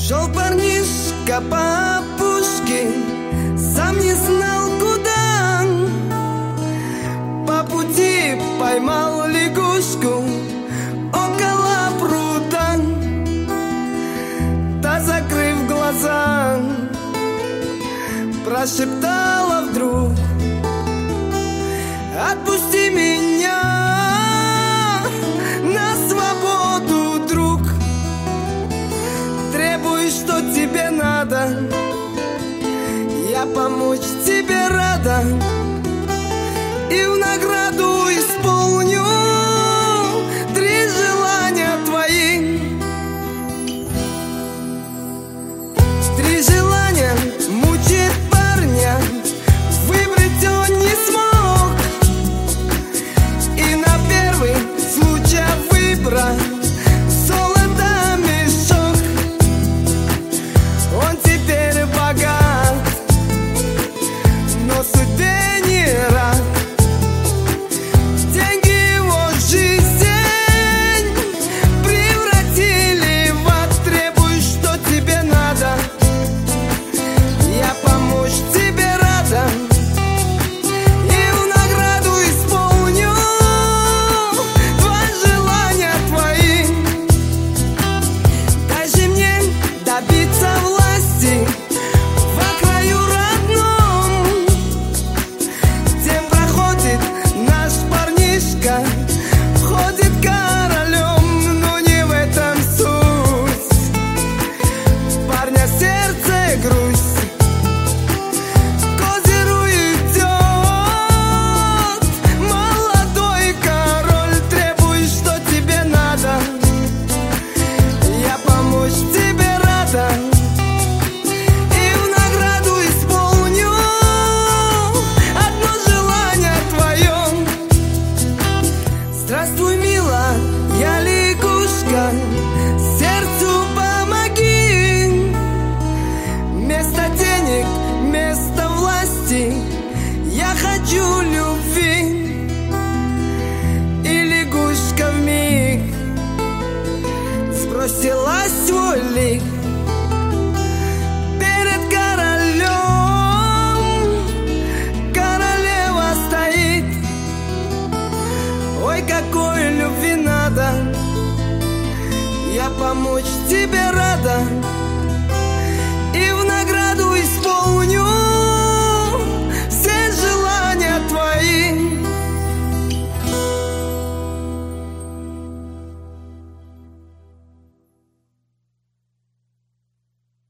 Шел парнишка по опушке, сам не знал куда. По пути поймал лягушку около пруда. Та, закрыв глаза, прошептала вдруг: отпусти меня на свободу, друг. Требуй, что тебе надо, я помочь тебе рада, и в награду исполню 3 желания твои. 3 желания мучает парня, выбрать он не смог, и на первый случай выбрал золото мешок. Он теперь богат, но судьбе не рад. Деньги его жизнь превратили в ад. Требуй, что тебе надо, я помочь тебе рада, и в награду исполню 2 желания твои. Дай же мне добиться власти во краю родном, где проходит наш парнишка, ходит королем. Но не в этом суть, парня в сердце грусть, к озеру идет молодой король. Требуй, что тебе надо, я помочь тебе рада, и в награду исполню 1 желание твое. Здравствуй, мила, я лягушка, сердцу помоги. Вместо денег, вместо власти я хочу любви. И лягушка вмиг сбросила свой лик.